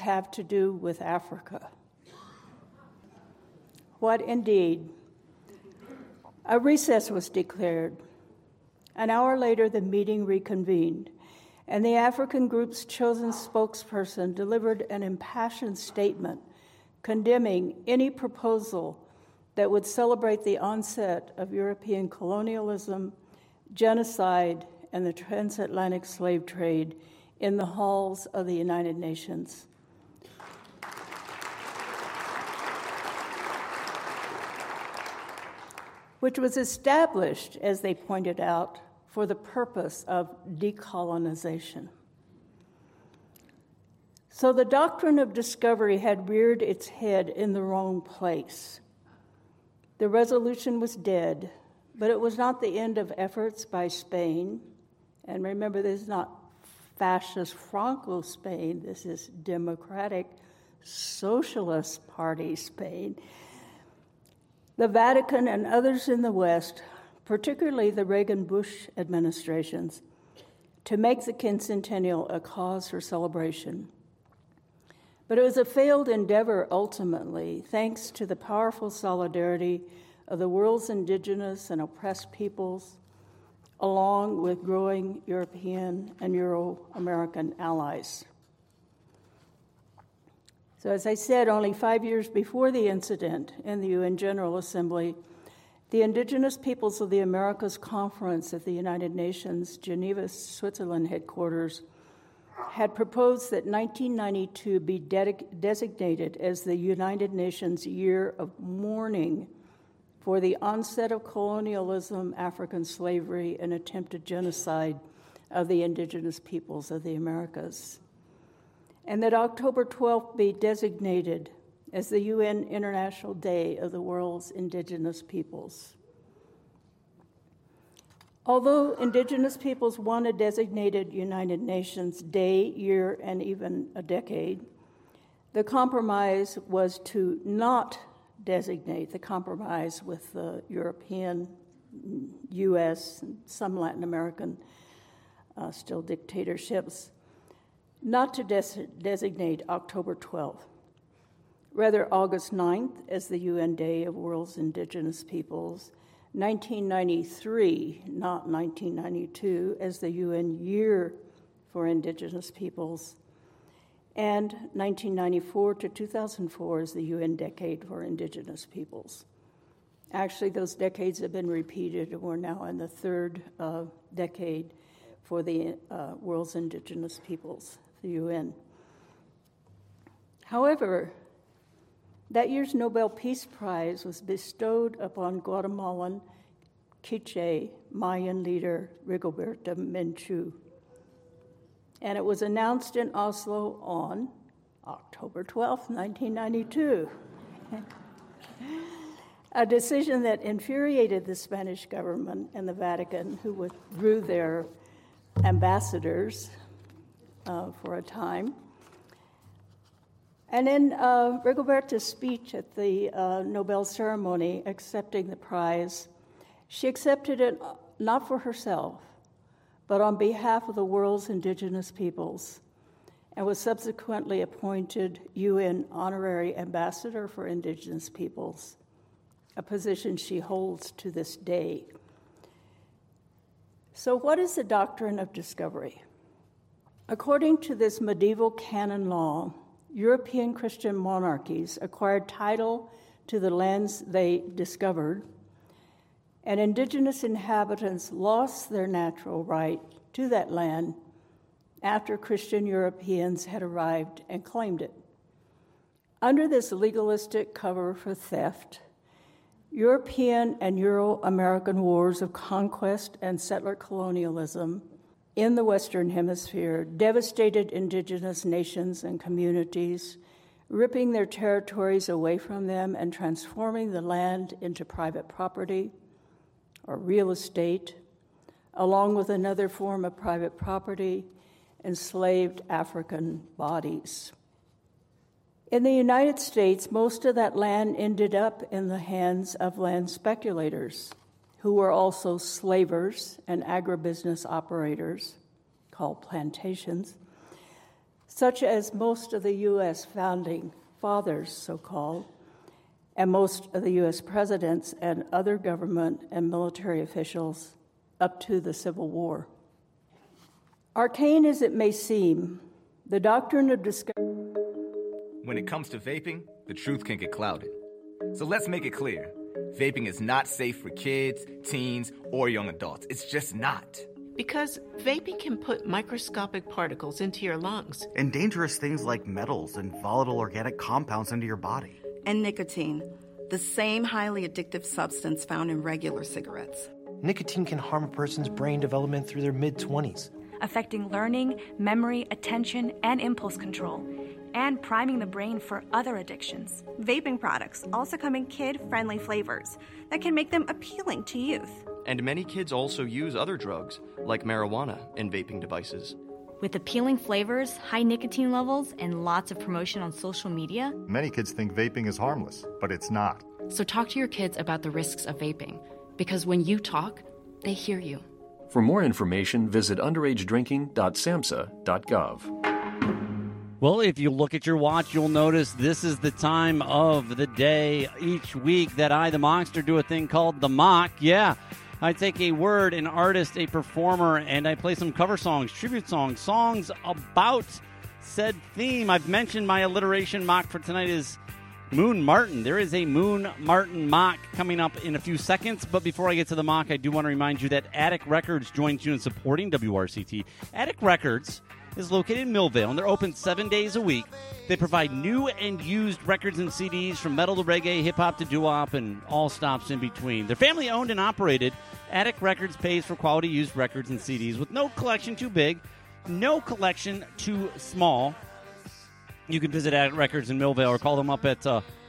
have to do with Africa. What indeed? A recess was declared. An hour later, the meeting reconvened, and the African group's chosen spokesperson delivered an impassioned statement condemning any proposal that would celebrate the onset of European colonialism, genocide, and the transatlantic slave trade in the halls of the United Nations. Which was established, as they pointed out, for the purpose of decolonization. So the doctrine of discovery had reared its head in the wrong place. The resolution was dead, but it was not the end of efforts by Spain. And remember, this is not fascist Franco Spain, this is Democratic Socialist Party Spain. The Vatican and others in the West, particularly the Reagan-Bush administrations, to make the quincentennial a cause for celebration. But it was a failed endeavor ultimately, thanks to the powerful solidarity of the world's indigenous and oppressed peoples, along with growing European and Euro-American allies. So as I said, only 5 years before the incident in the UN General Assembly, the Indigenous Peoples of the Americas Conference at the United Nations Geneva, Switzerland headquarters had proposed that 1992 be designated as the United Nations Year of Mourning for the onset of colonialism, African slavery, and attempted genocide of the indigenous peoples of the Americas. And that October 12th be designated as the UN International Day of the world's indigenous peoples. Although indigenous peoples want a designated United Nations day, year, and even a decade, the compromise was to not designate the compromise with the European, U.S., and some Latin American still dictatorships, not to designate October 12th. Rather, August 9th as the UN Day of World's Indigenous Peoples, 1993, not 1992, as the UN Year for Indigenous Peoples, and 1994 to 2004 as the UN Decade for Indigenous Peoples. Actually, those decades have been repeated, and we're now in the third decade for the world's indigenous peoples, the UN. However, that year's Nobel Peace Prize was bestowed upon Guatemalan Quiche Mayan leader Rigoberta Menchú, and it was announced in Oslo on October 12, 1992. A decision that infuriated the Spanish government and the Vatican, who withdrew their ambassadors for a time. And in Rigoberta's speech at the Nobel ceremony accepting the prize, she accepted it not for herself, but on behalf of the world's indigenous peoples, and was subsequently appointed UN Honorary Ambassador for Indigenous Peoples, a position she holds to this day. So what is the doctrine of discovery? According to this medieval canon law, European Christian monarchies acquired title to the lands they discovered, and indigenous inhabitants lost their natural right to that land after Christian Europeans had arrived and claimed it. Under this legalistic cover for theft, European and Euro-American wars of conquest and settler colonialism in the Western Hemisphere devastated indigenous nations and communities, ripping their territories away from them and transforming the land into private property or real estate, along with another form of private property, enslaved African bodies. In the United States, most of that land ended up in the hands of land speculators, who were also slavers and agribusiness operators, called plantations. such as most of the U.S. founding fathers, so-called, and most of the U.S. presidents and other government and military officials up to the Civil War. Arcane as it may seem, the doctrine of discovery... When it comes to vaping, the truth can get clouded. So let's make it clear. Vaping is not safe for kids, teens, or young adults. It's just not. Because vaping can put microscopic particles into your lungs. And dangerous things like metals and volatile organic compounds into your body. And nicotine, the same highly addictive substance found in regular cigarettes. Nicotine can harm a person's brain development through their mid-20s, affecting learning, memory, attention, and impulse control, and priming the brain for other addictions. Vaping products also come in kid-friendly flavors that can make them appealing to youth. And many kids also use other drugs, like marijuana, in vaping devices. With appealing flavors, high nicotine levels, and lots of promotion on social media, many kids think vaping is harmless, but it's not. So talk to your kids about the risks of vaping, because when you talk, they hear you. For more information, visit underagedrinking.samhsa.gov. Well, if you look at your watch, you'll notice this is the time of the day each week that I, the Mockster, do a thing called the Mock. Yeah, I take a word, an artist, a performer, and I play some cover songs, tribute songs, songs about said theme. I've mentioned my alliteration mock for tonight is Moon Martin. There is a Moon Martin mock coming up in a few seconds, but before I get to the mock, I do want to remind you that Attic Records joins you in supporting WRCT. Attic Records is located in Millvale, and they're open 7 days a week. They provide new and used records and CDs from metal to reggae, hip-hop to doo-wop, and all stops in between. They're family-owned and operated. Attic Records pays for quality used records and CDs with no collection too big, no collection too small. You can visit Attic Records in Millvale or call them up at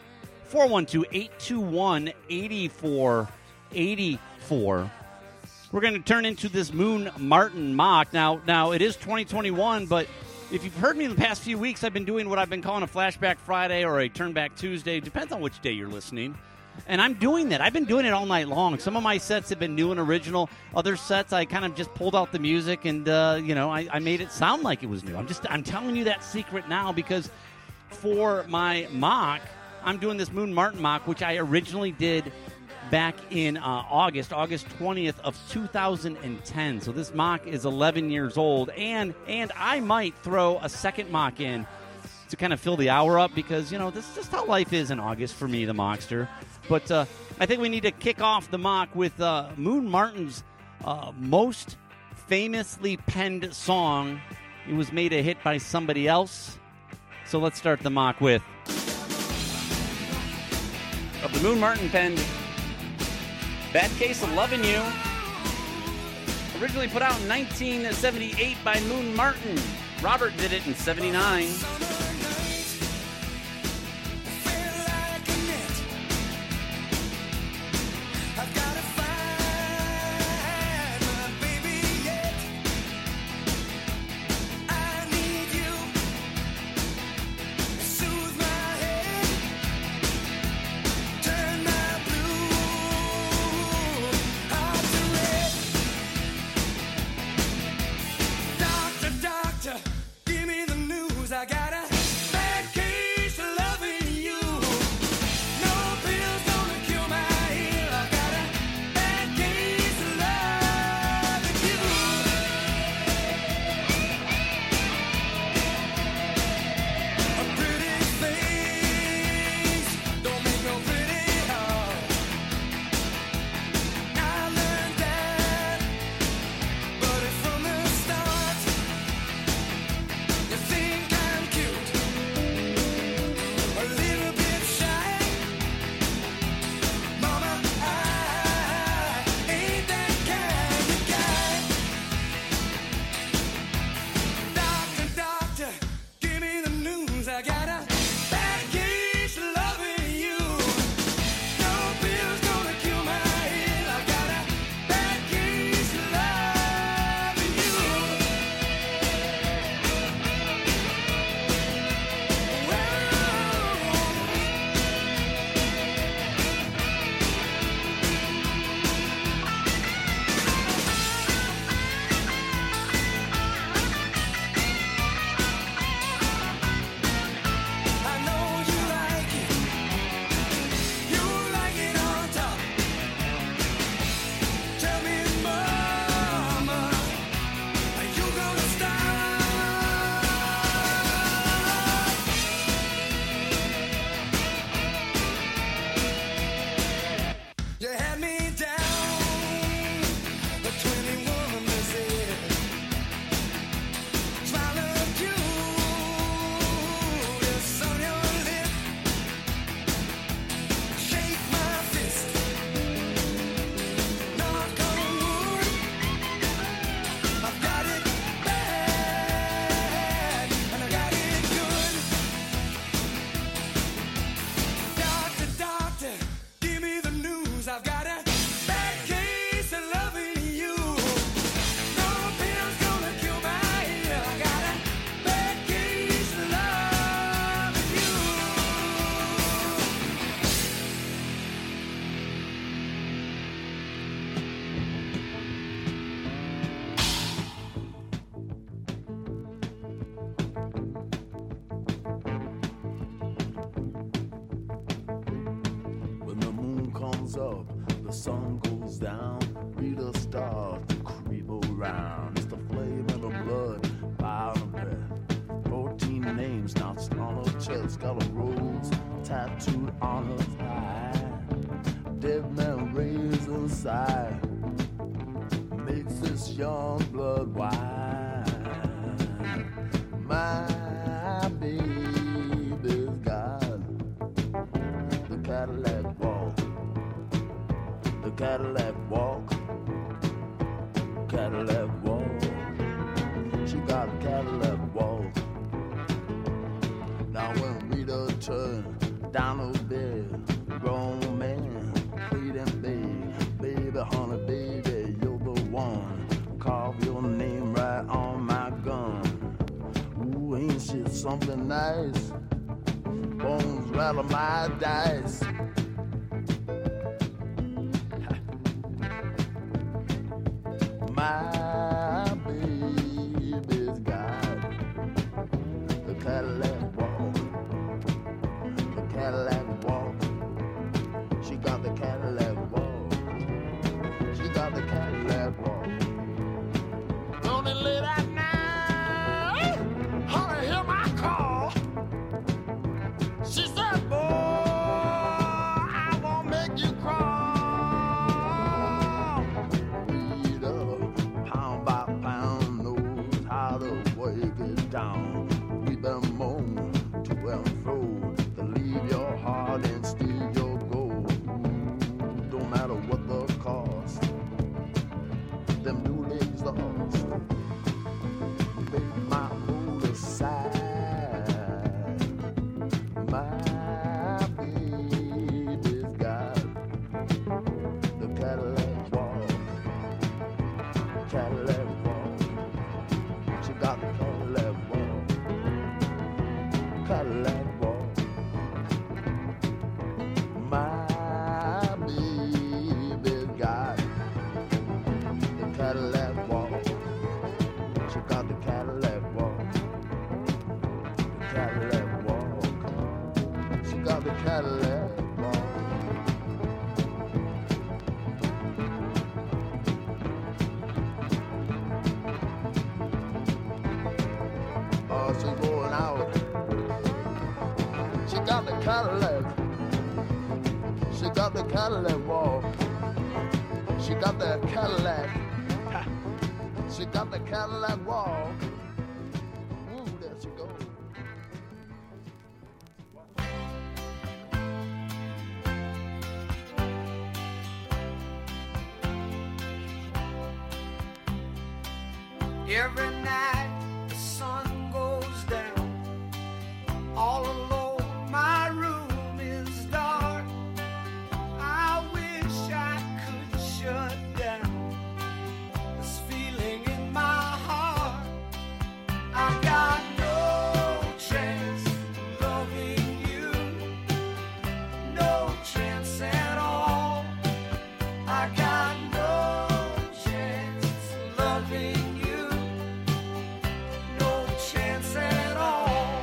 412-821-8484. We're going to turn into this Moon Martin mock. Now, it is 2021, but if you've heard me the past few weeks, I've been doing what I've been calling a Flashback Friday or a Turnback Tuesday. Depends on which day you're listening. And I'm doing that. I've been doing it all night long. Some of my sets have been new and original. Other sets, I kind of just pulled out the music and, I made it sound like it was new. I'm telling you that secret now because for my mock, I'm doing this Moon Martin mock, which I originally did back in August 20th of 2010. So this mock is 11 years old, and I might throw a second mock in to kind of fill the hour up because, this is just how life is in August for me, the Mockster. But I think we need to kick off the mock with Moon Martin's most famously penned song. It was made a hit by somebody else. So let's start the mock with of the Moon Martin penned Bad Case of Lovin' You, originally put out in 1978 by Moon Martin. Robert did it in 79. Give me the news, I gotta goes up, the sun goes down. Rita starts to creep around. It's the flame in her blood, fire in her breath. 14 names notched on her chest. Got a rose tattooed on her thigh. Dead man raised a sigh. Makes this young blood wine. My baby's got the Cadillac walk. The Cadillac walk. Cadillac walk. She got a Cadillac walk. Now when Rita turned down her bed, grown man pleading, baby, honey, baby, you're the one. Carve your name right on my gun. Ooh, ain't shit something nice? Bones rattle my dice. My baby's got the Cadillac walk. The Cadillac walk. She got the Cadillac walk. She got the Cadillac walk. Lonely late at night, honey, hear my call. She said, boy, I won't make you crawl. Rita, pound by pound, knows how to work it down. We been moan to and fro to leave your heart and steal your gold. Don't matter what the cost, them new legs lost. Make my mood aside. My baby's got the Cadillac walk. Cadillac walk. She got the Cadillac walk. Cadillac walk. My baby's got the Cadillac walk. She got the Cadillac walk. The Cadillac walk. She got the Cadillac walk. Oh, she's going out. She got the Cadillac. She got the Cadillac walk. She got the Cadillac. She got the Cadillac walk. Ooh, there she goes. Every night the sun goes down. All alone, my room is dark. I wish I could shut down this feeling in my heart. I got no chance of loving you, no chance at all. I got no chance of loving you, no chance at all.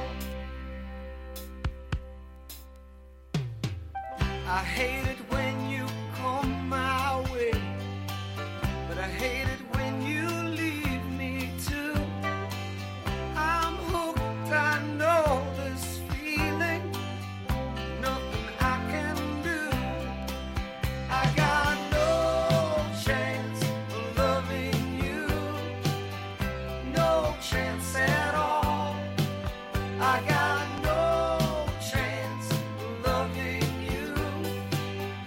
I hate it when you come my way, but I hate it when you leave me too. I'm hooked, I know this feeling, nothing I can do. I got no chance of loving you, no chance at all. I got no chance of loving you,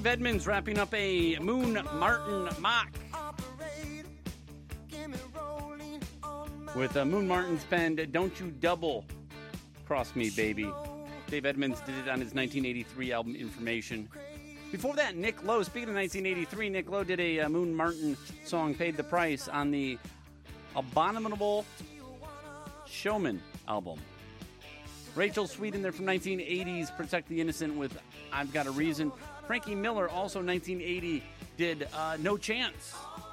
Dave Edmunds wrapping up a Moon Martin mock with Moon Martin's penned Don't You Double Cross Me, Baby. Dave Edmunds did it on his 1983 album Information. Before that, Nick Lowe, speaking of 1983, Nick Lowe did a Moon Martin song, Paid the Price, on the Abominable Showman album. Rachel Sweet in there from 1980's Protect the Innocent with I've Got a Reason. Frankie Miller, also 1980, did No Chance.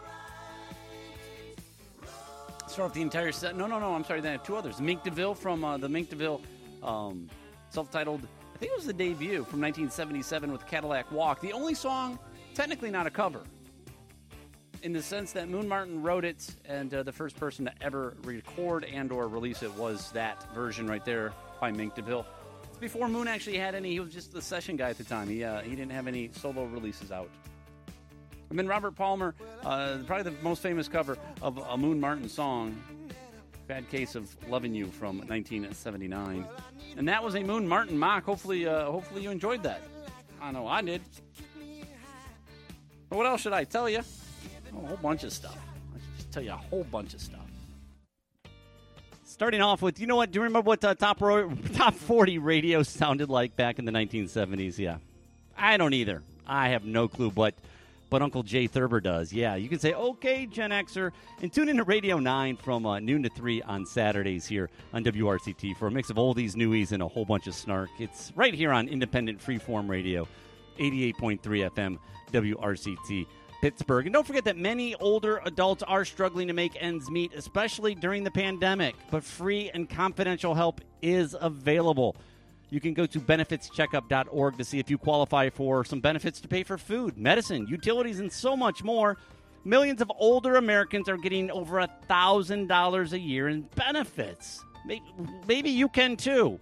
Start off the entire set. No, I'm sorry, they had two others. Mink DeVille from the Mink DeVille self-titled, I think it was the debut from 1977 with Cadillac Walk. The only song, technically not a cover, in the sense that Moon Martin wrote it, and the first person to ever record and or release it was that version right there by Mink DeVille. It's before Moon actually had any. He was just the session guy at the time. He didn't have any solo releases out. And then Robert Palmer, probably the most famous cover of a Moon Martin song, Bad Case of Lovin' You from 1979. And that was a Moon Martin mock. Hopefully you enjoyed that. I know I did. But what else should I tell you? A whole bunch of stuff. I should just tell you a whole bunch of stuff. Starting off with, you know what? Do you remember what top 40 radio sounded like back in the 1970s? Yeah. I don't either. I have no clue, but Uncle Jay Thurber does. Yeah, you can say, okay, Gen Xer, and tune in to Radio 9 from noon to 3 on Saturdays here on WRCT for a mix of oldies, newies, and a whole bunch of snark. It's right here on Independent Freeform Radio, 88.3 FM, WRCT. Pittsburgh. And don't forget that many older adults are struggling to make ends meet, especially during the pandemic. But free and confidential help is available. You can go to benefitscheckup.org to see if you qualify for some benefits to pay for food, medicine, utilities, and so much more. Millions of older Americans are getting over $1,000 a year in benefits. Maybe you can too.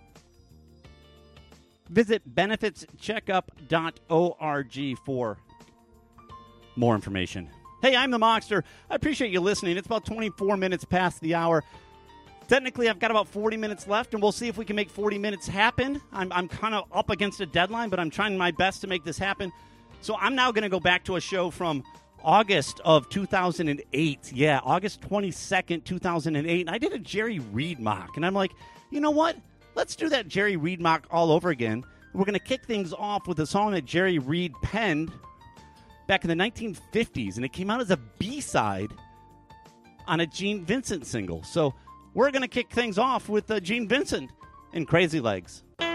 Visit benefitscheckup.org for more information. Hey, I'm the Mockster. I appreciate you listening. It's about 24 minutes past the hour. Technically, I've got about 40 minutes left, and we'll see if we can make 40 minutes happen. I'm kind of up against a deadline, but I'm trying my best to make this happen. So I'm now going to go back to a show from August of 2008. Yeah, August 22nd, 2008. And I did a Jerry Reed mock, and I'm like, you know what? Let's do that Jerry Reed mock all over again. We're going to kick things off with a song that Jerry Reed penned back in the 1950s, and it came out as a B-side on a Gene Vincent single. So we're going to kick things off with Gene Vincent and Crazy Legs. Well,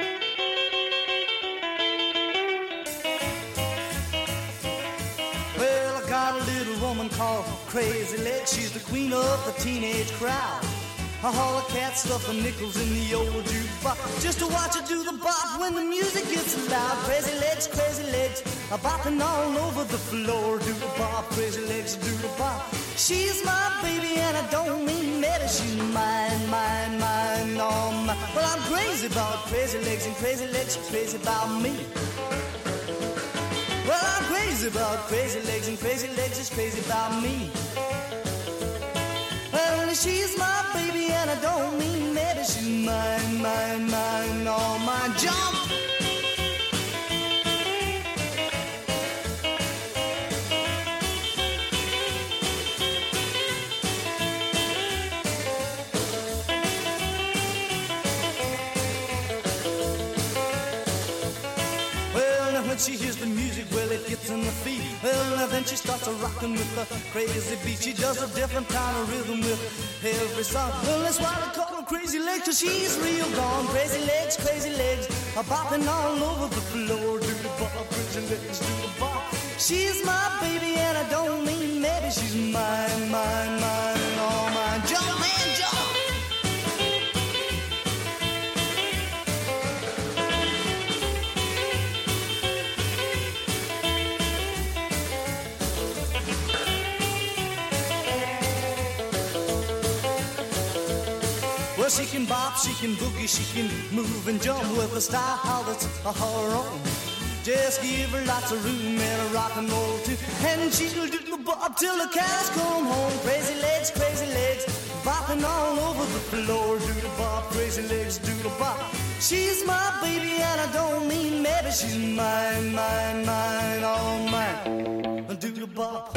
I got a little woman called Crazy Legs. She's the queen of the teenage crowd. I haul a cat, stuff the nickels in the old jukebox just to watch her do the bop when the music gets loud. Crazy legs, a bopping all over the floor. Do the bop, crazy legs, do the bop. She's my baby and I don't mean maybe she's mine, oh my. Well, I'm crazy about crazy legs and crazy legs are crazy about me. Well, I'm crazy about crazy legs and crazy legs is crazy about me. Well, she's my baby and I don't mean maybe she's mine, oh my. Jump! When she hears the music, well, it gets in the feet. Well, now then she starts rocking with the crazy beat. She does a different kind of rhythm with every song. Well, that's why they call her Crazy Legs, 'cause she's real gone. Crazy legs, a bopping all over the floor. Do the bop, crazy legs, do the bop. She's my baby and I don't mean maybe she's mine, oh my. Jump, man, jump! Well, she can bop, she can boogie, she can move and jump with a style that's her own. Just give her lots of room and a rock and roll too, and she'll do the bop till the cows come home. Crazy legs, bopping all over the floor. Do the bop, crazy legs, do the bop. She's my baby and I don't mean maybe she's mine, mine, mine, all mine. Do the bop.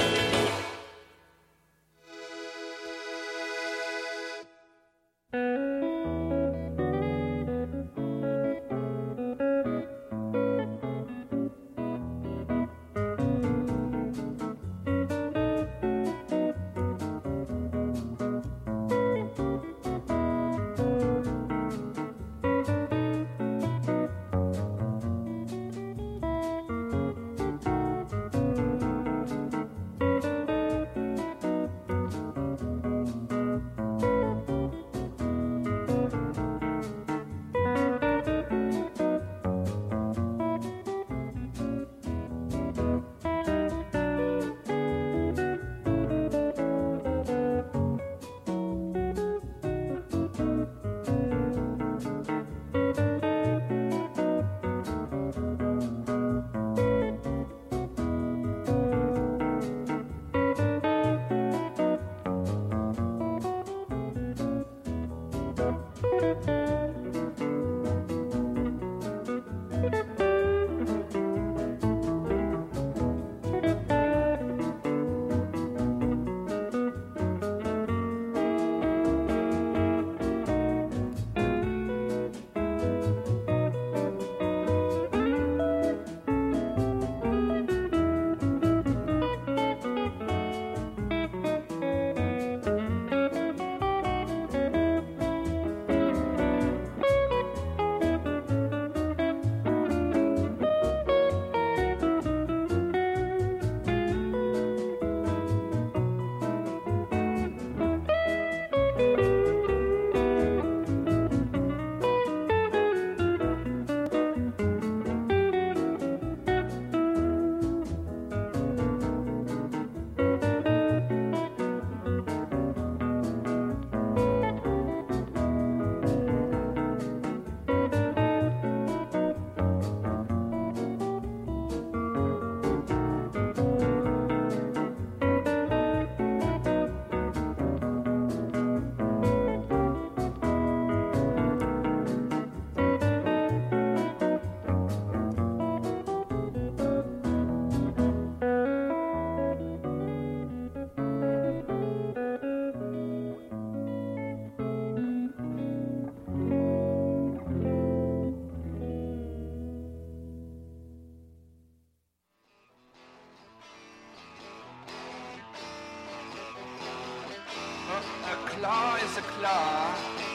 claw is a claw,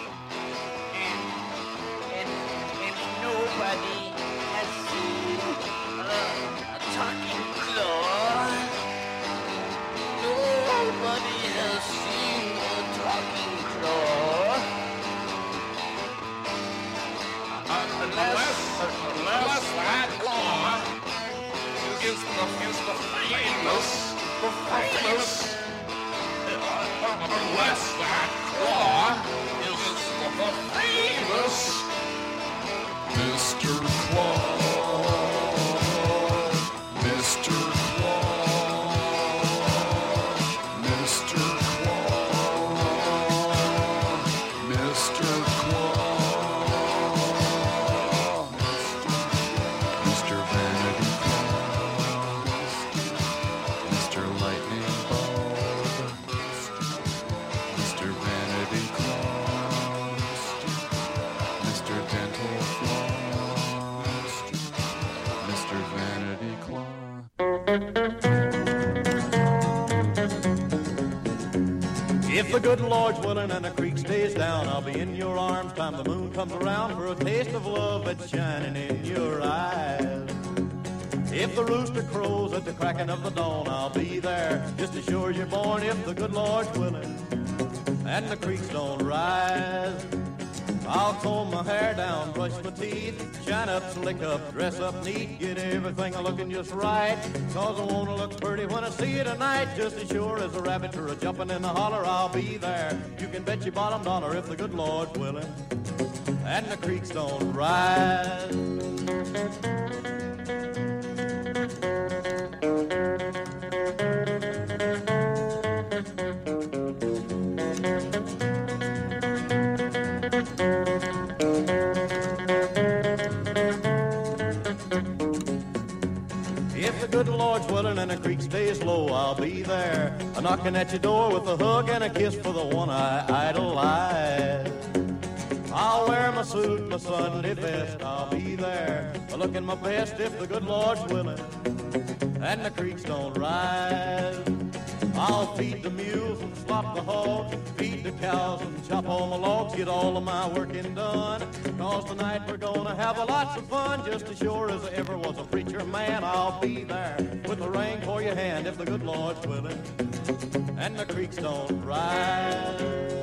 and nobody has seen a talking claw. Nobody has seen a talking claw. Unless that claw is the famous. Unless that claw is the famous Mr. Claus, Mr. Claus, Mr. Claus, Mr. Claus, Mr. Vanity Claus, Mr. Lightning Bulb, Mr. Vanity Claus, Mr. Dental Floss, Mr. Vanity Claus. If the good Lord's willing and the creek stays down, I'll be in your arms time the moon comes around for a taste of love that's shining in your eyes. If the rooster crows at the cracking of the dawn, I'll be there just as sure as you're born. If the good Lord's willing and the creeks don't rise, I'll comb my hair down, brush my teeth, shine up, slick up, dress up neat, get everything looking just right, 'cause I wanna look pretty when I see you tonight. Just as sure as a rabbit or a jumping in the holler, I'll be there. You can bet your bottom dollar if the good Lord's willing and the creeks don't rise. good Lord's willing and the creek stays low, I'll be there, a knocking at your door with a hug and a kiss for the one I idolize. I'll wear my suit, my Sunday best, I'll be there, looking my best if the good Lord's willing and the creeks don't rise. I'll feed the mules and slop the hogs, feed the cows and chop all the logs, get all of my working done. Cause tonight we're gonna have a lots of fun, just as sure as there ever was a preacher man. I'll be there with the ring for your hand if the good Lord's willing and the creeks don't rise.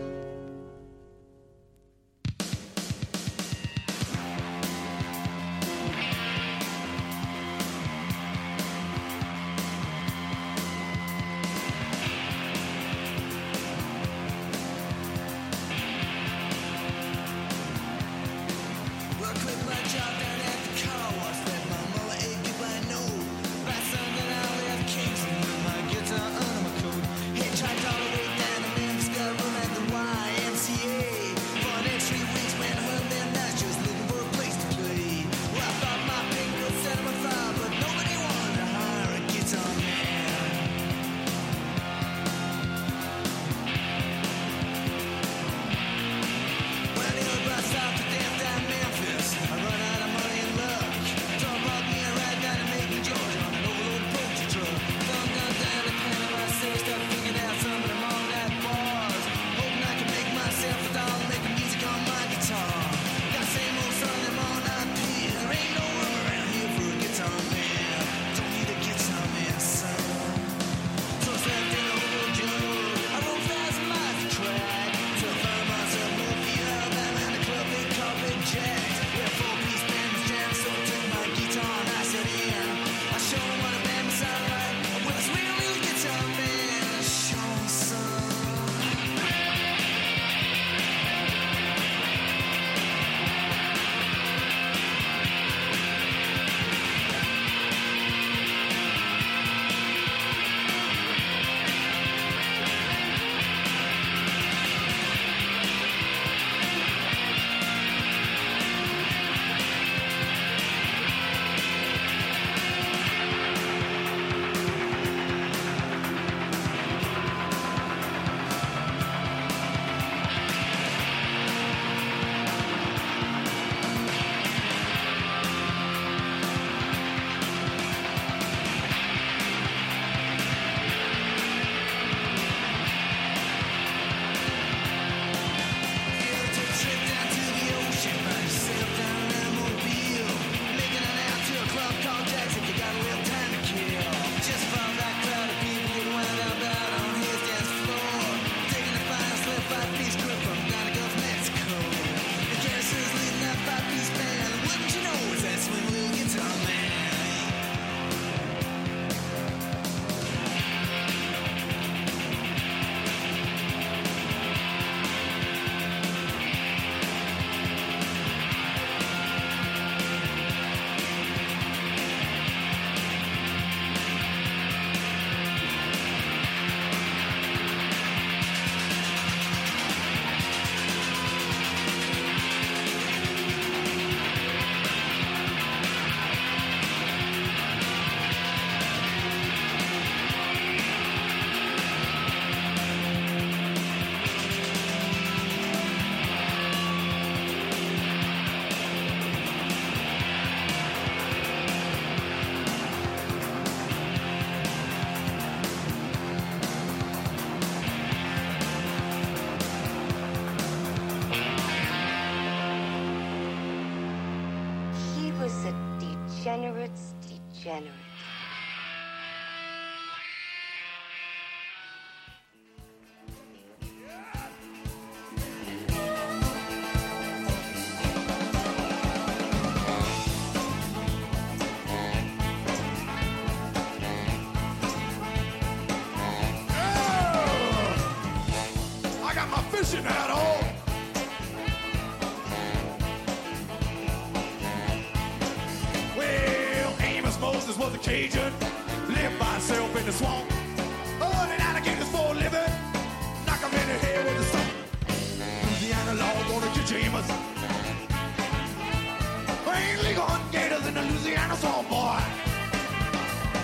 Degenerate. I got my fishing hat on. Moses was a Cajun, lived by himself in the swamp. Hunting alligators for a living, knock him in the head with a stump. Louisiana law on the Jajamas. Ain't legal hunting gators in the Louisiana swamp, boy.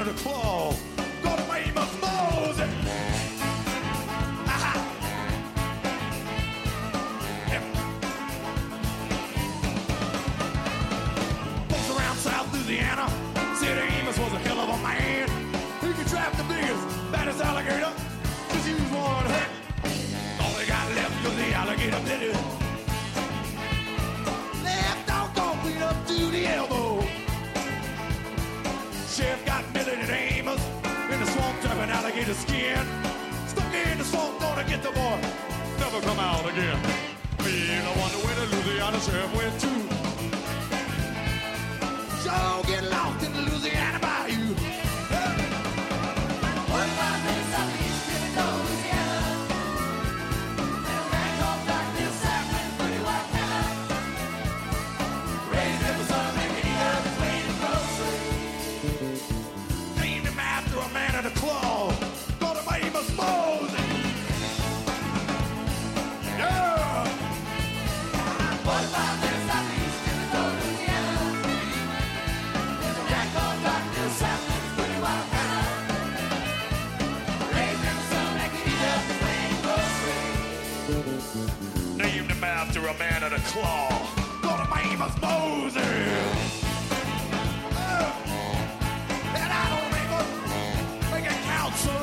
of the claw. Gonna make him a Moses. Folks around South Louisiana said Amos was a hell of a man. He could trap the biggest, baddest alligator. Just use one hook. All they got left was the alligator did it. Left doggone clean up to the elbow. Sheriff got Billy and Amos in the swamp trapping alligator skin. Stuck in the swamp, gonna get the boy. Never come out again. Me and I wonder where the Louisiana sheriff went to. So get lost in the Louisiana bayou. What about this southeast in Louisiana? Little man called Dr. Sapling, pretty white fella. Raised him a son, making eat up his way to grocery. Named him after a man of the claw. Called him Amos Moses. Yeah! What about this southeast in Louisiana? Little man called Dr. Sapling, pretty white fella. Raised him a son, making eat up his way to grocery. Named him after a man of the claw. Called him Amos Moses. And I don't make it count, son.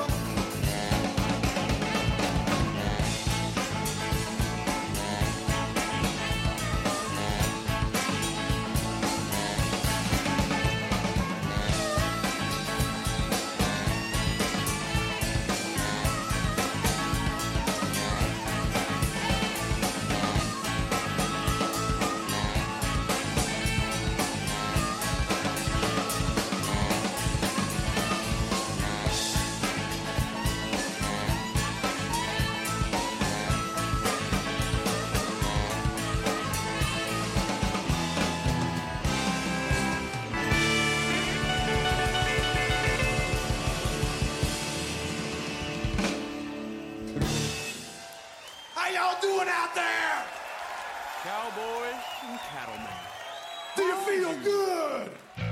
How y'all doing out there? Cowboys and cattlemen. Do you feel good?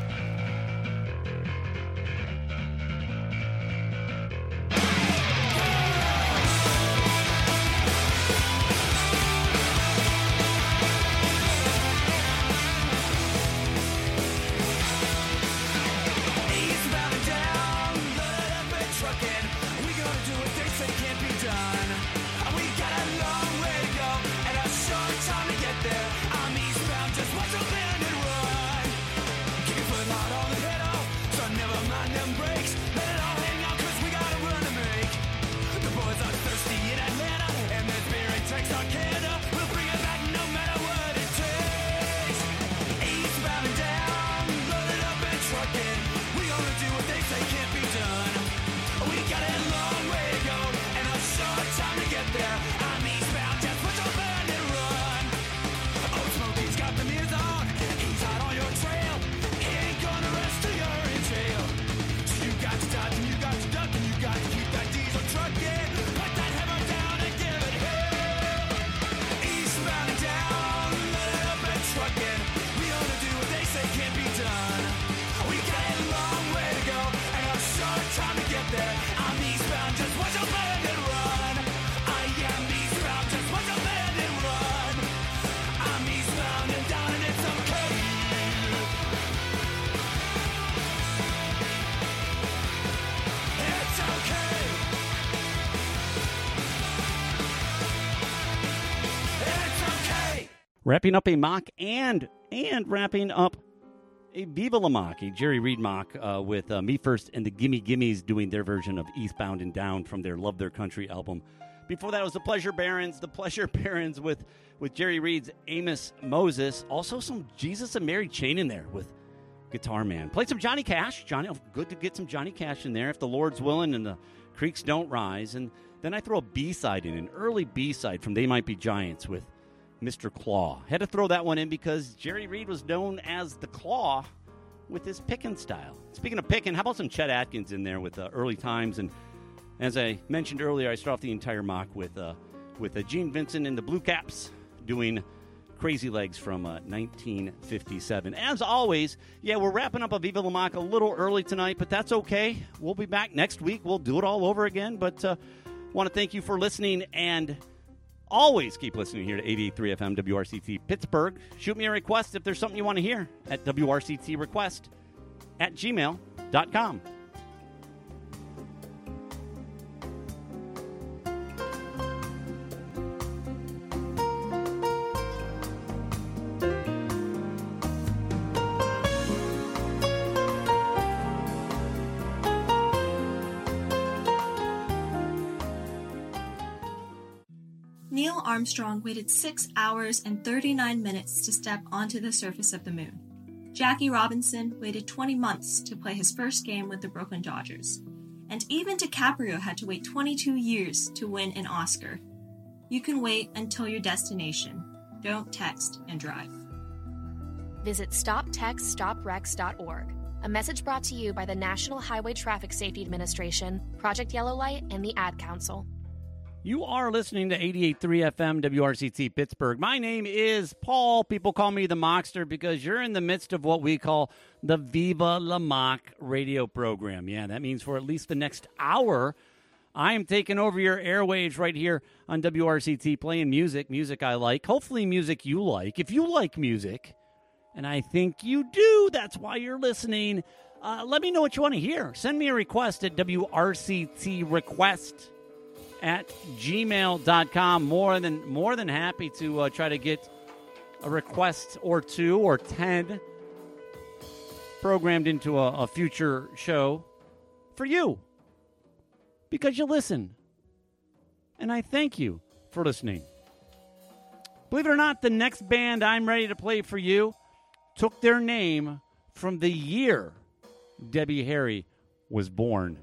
Eastbound and down, loaded up and trucking. We gonna do what they say can't be done. We got a long way to go and a short time to get there. I'm eastbound, just watch your bend and run. Keep your foot hard on the pedal, so never mind them brakes. Let it all hang out, 'cause we got a run to make. The boys are thirsty in Atlanta, and their spirit takes our Canada. We'll bring it back no matter what it takes. Eastbound and down, loaded up and trucking. We gonna do what they say can't be done. We got a long way to go and a short time to get there. I'm eastbound, just put your band and run. Old Smokey's got the mirrors on. He's out on your trail. He ain't gonna rest till you're in jail. So you got to dodge and you got to duck and you got to keep that diesel trucking. Put that hammer down and give it hell. Eastbound and down, loaded up and trucking. We gonna do what they say can't be done. We got a long way to go and a short time to get there. I'm eastbound, just watch your band and run. I am eastbound, just watch your band and run. I'm eastbound and down and it's okay. It's okay. It's okay. Wrapping up a mock and wrapping up a Viva La Mock, a Jerry Reed mock with Me First and the Gimme Gimmes doing their version of Eastbound and Down from their Love Their Country album. Before that was the Pleasure Barons with Jerry Reed's Amos Moses. Also some Jesus and Mary Chain in there with Guitar Man. Played some Johnny Cash. Good to get some Johnny Cash in there if the Lord's willing and the creeks don't rise. And then I throw a B-side in, an early B-side from They Might Be Giants with Mr. Claw. Had to throw that one in because Jerry Reed was known as the Claw with his picking style. Speaking of picking, how about some Chet Atkins in there with Early Times? And as I mentioned earlier, I start off the entire mock with Gene Vincent and the Blue Caps doing Crazy Legs from 1957. As always, we're wrapping up a Viva La Mock a little early tonight, but that's okay. We'll be back next week. We'll do it all over again, but want to thank you for listening, and always keep listening here to 88.3 FM WRCT Pittsburgh. Shoot me a request if there's something you want to hear at WRCTrequest@gmail.com. Neil Armstrong waited 6 hours and 39 minutes to step onto the surface of the moon. Jackie Robinson waited 20 months to play his first game with the Brooklyn Dodgers. And even DiCaprio had to wait 22 years to win an Oscar. You can wait until your destination. Don't text and drive. Visit StopTextStopWrecks.org. A message brought to you by the National Highway Traffic Safety Administration, Project Yellow Light, and the Ad Council. You are listening to 88.3 FM WRCT Pittsburgh. My name is Paul. People call me the Mockster because you're in the midst of what we call the Viva La Mock radio program. Yeah, that means for at least the next hour, I am taking over your airwaves right here on WRCT, playing music I like, hopefully music you like. If you like music, and I think you do, that's why you're listening, let me know what you want to hear. Send me a request at WRCTrequest@gmail.com. More than happy to try to get a request or 2 or 10 programmed into a future show for you, because you listen, and I thank you for listening. Believe it or not, the next band I'm ready to play for you took their name from the year Debbie Harry was born.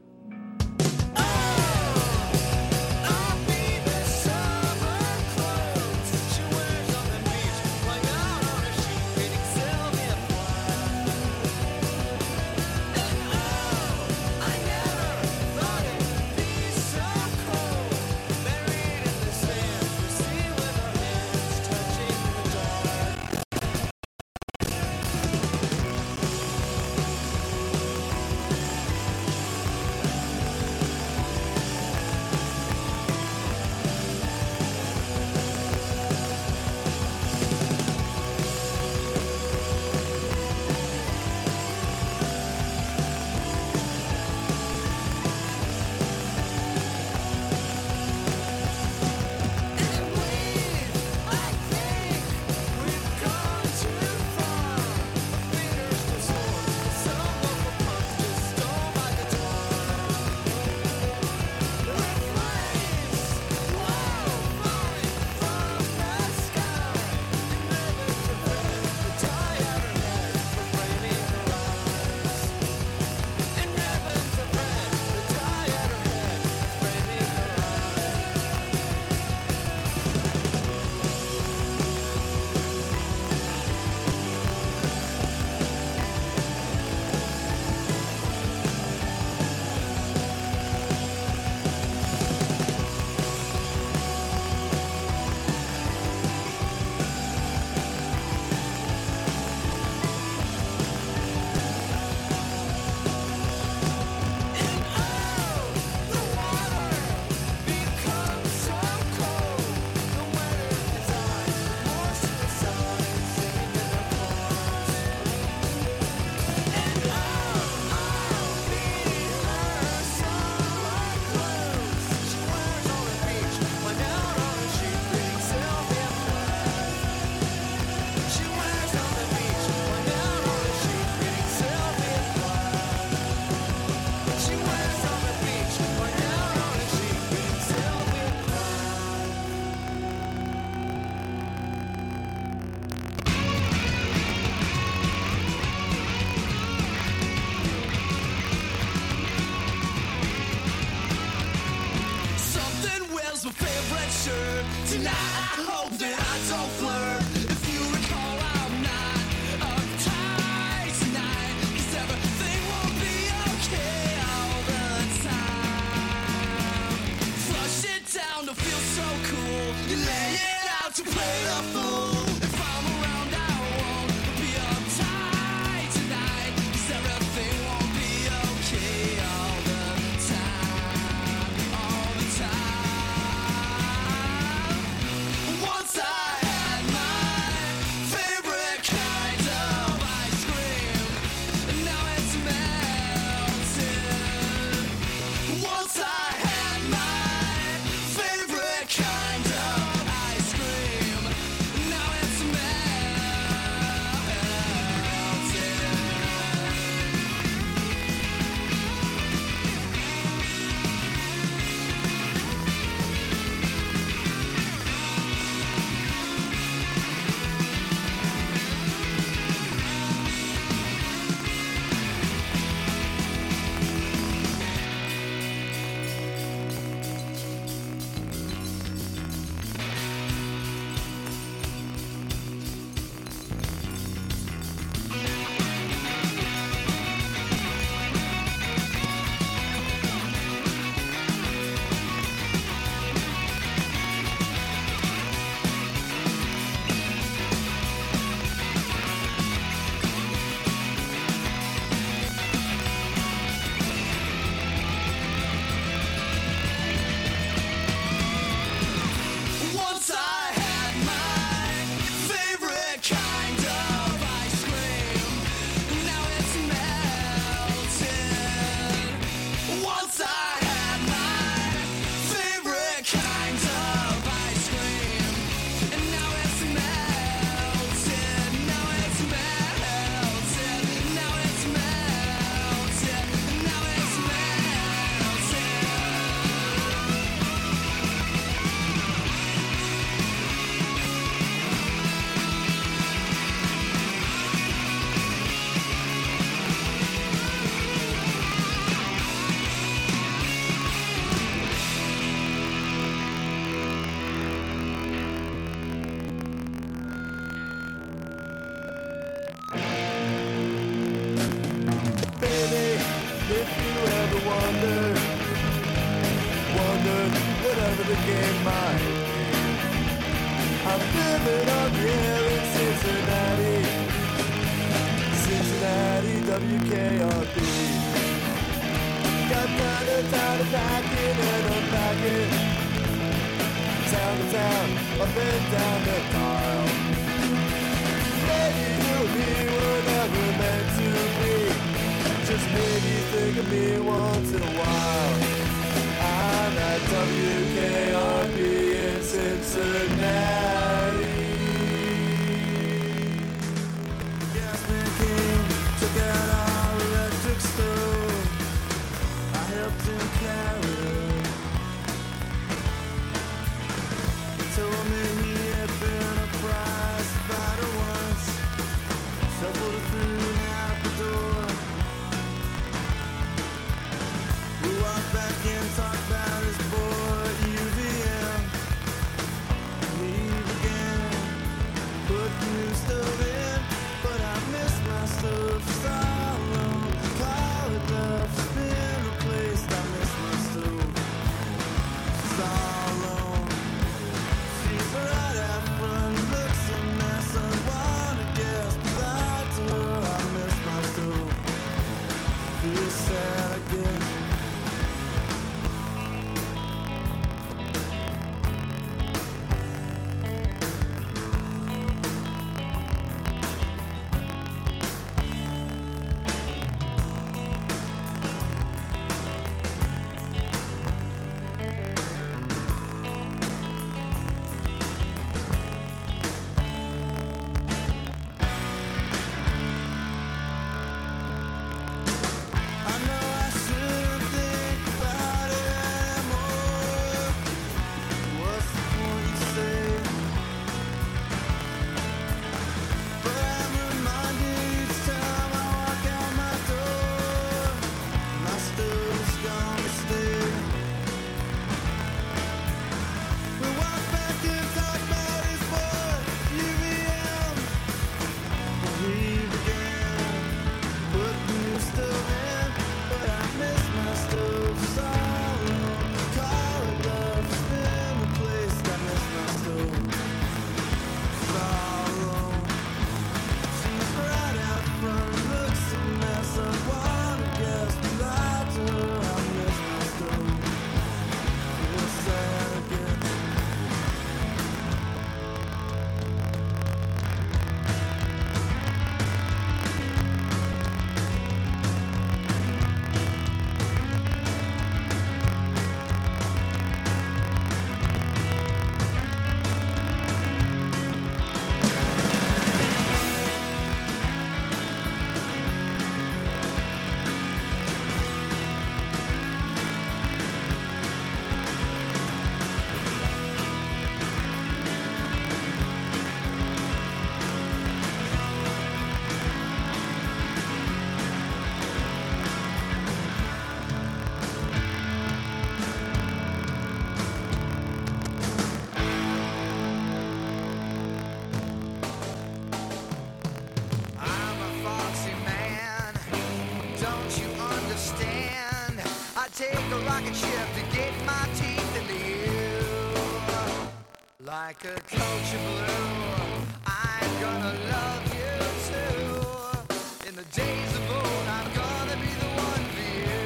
To play the fool. If I it became my thing. I'm living up here in Cincinnati, Cincinnati, WKRP. Got time to pack it and unpack it. Town to town, up and down the dial. Maybe you and me were never meant to be. Just maybe think of me once in a while. I'm at WKRP in Cincinnati. Gasman came, took out our electric stove. I helped him carry it. He told me he had been a prize fighter once. Shuffled it through and out the door. We walked back in, talked about his boy at UVM. We began putting new stuff in, but I missed my stuff so long. Call it love, it's been replaced. I miss my stuff so long. She's right out front, looks a mess. I wanna guess, but I to her I miss my stuff. Feel sad again. Like a coach of blue, I'm gonna love you too. In the days of old, I'm gonna be the one for you.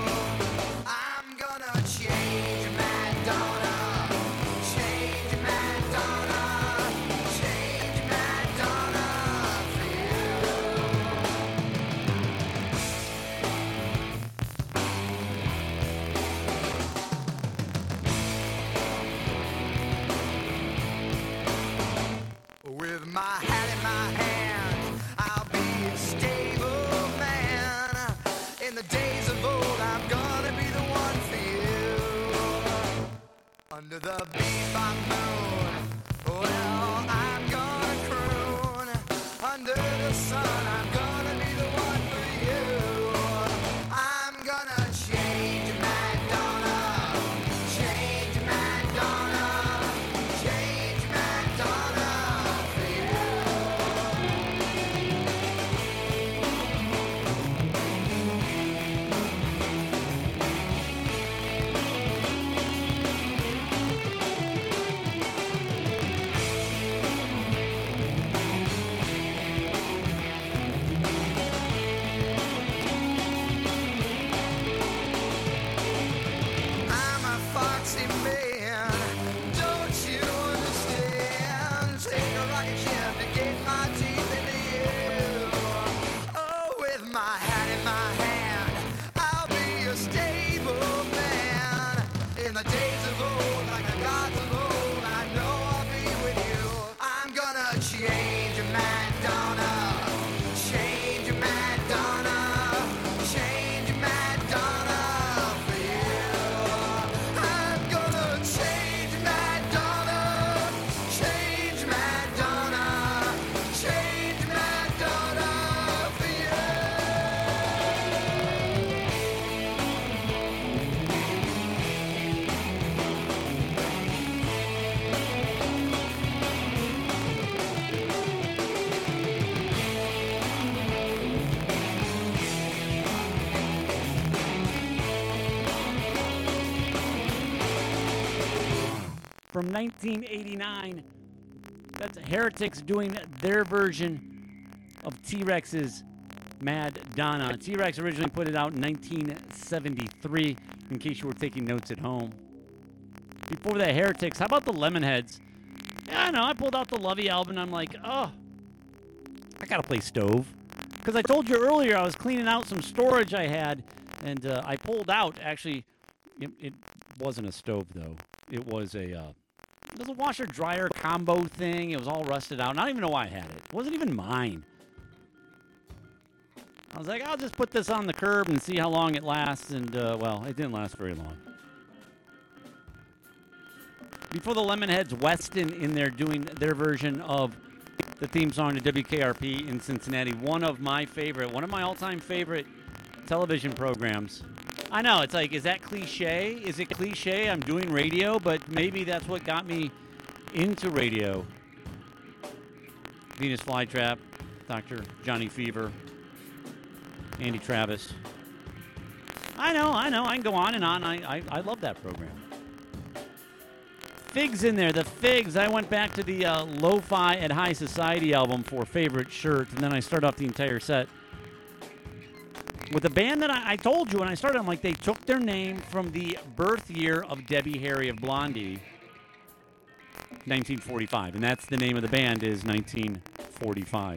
I'm gonna change Madonna, change Madonna, change Madonna for with my hat in my hand, I'll be a stable man. In the days of old, I'm gonna be the one for you. Under the bebop moon, well, I'm gonna croon. Under the sun, I'm gonna be the one for you. I'm gonna change Madonna, change Madonna, change Madonna. 1989. That's Heretics doing their version of T-Rex's Mad Donna. T-Rex originally put it out in 1973, in case you were taking notes at home. Before that, Heretics. How about the Lemonheads? Yeah, I know. I pulled out the Lovey album, and I'm like, oh, I got to play Stove. Because I told you earlier I was cleaning out some storage I had, and I pulled out, actually, it wasn't a stove, though. It was a washer-dryer combo thing. It was all rusted out, and I don't even know why I had it. It wasn't even mine. I was like, I'll just put this on the curb and see how long it lasts, and, well, it didn't last very long. Before the Lemonheads, Weston in there doing their version of the theme song to WKRP in Cincinnati. One of my all-time favorite television programs. I know, it's like, is that cliche? Is it cliche? I'm doing radio, but maybe that's what got me into radio. Venus Flytrap, Dr. Johnny Fever, Andy Travis. I know. I can go on and on. I love that program. Figs in there. The Figs. I went back to the Lo-Fi at High Society album for Favorite Shirt, and then I started off the entire set with a band that I told you when I started. I'm like, they took their name from the birth year of Debbie Harry of Blondie, 1945, and that's the name of the band, is 1945.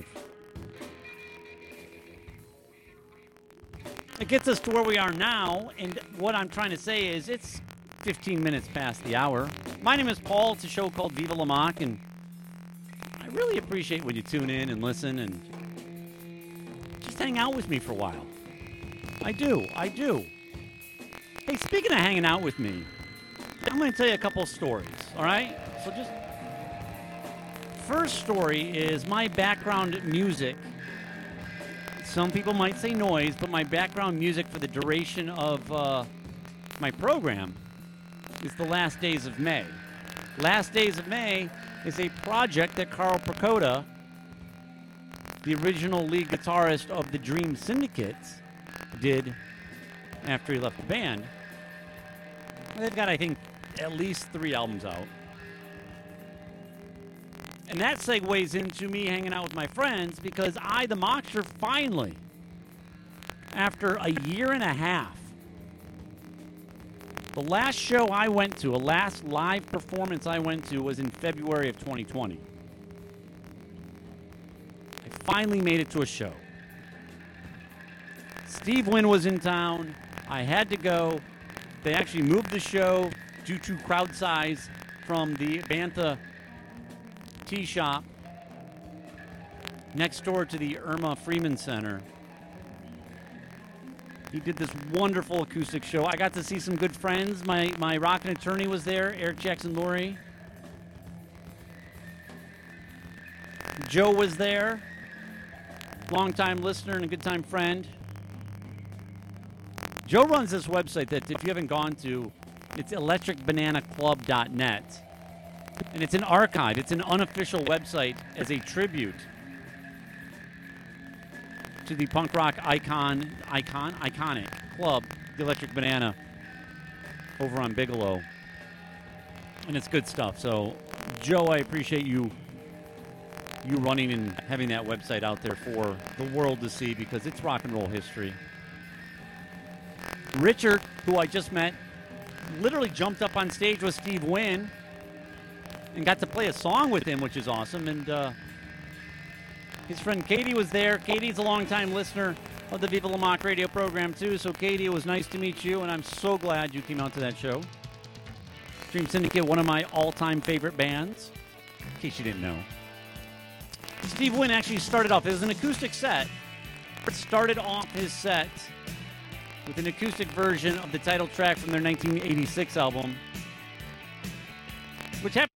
It gets us to where we are now, and what I'm trying to say is it's 15 minutes past the hour. My name is Paul. It's a show called Viva La Mock, and I really appreciate when you tune in and listen and just hang out with me for a while. I do. Hey, speaking of hanging out with me, I'm going to tell you a couple stories, all right? So just, first story is my background music. Some people might say noise, but my background music for the duration of my program is The Last Days of May. Last Days of May is a project that Carl Pracoda, the original lead guitarist of the Dream Syndicate, did after he left the band. They've got, I think, at least 3 albums out. And that segues into me hanging out with my friends because I, the Mockster, finally, after a year and a half, the last show I went to, a last live performance I went to, was in February of 2020. I finally made it to a show. Steve Wynn was in town. I had to go. They actually moved the show due to crowd size from the Bantha Tea Shop next door to the Irma Freeman Center. He did this wonderful acoustic show. I got to see some good friends. My rockin' attorney was there, Eric Jackson Lurie. Joe was there, longtime listener and a good-time friend. Joe runs this website that, if you haven't gone to, it's electricbananaclub.net. And it's an archive. It's an unofficial website as a tribute to the punk rock iconic club, the Electric Banana, over on Bigelow. And it's good stuff. So, Joe, I appreciate you running and having that website out there for the world to see, because it's rock and roll history. Richard, who I just met, literally jumped up on stage with Steve Wynn and got to play a song with him, which is awesome. And his friend Katie was there. Katie's a longtime listener of the Viva La Mock radio program, too. So, Katie, it was nice to meet you, and I'm so glad you came out to that show. Dream Syndicate, one of my all-time favorite bands, in case you didn't know. Steve Wynn actually started off, it was an acoustic set. Started off his set with an acoustic version of the title track from their 1986 album, which happened.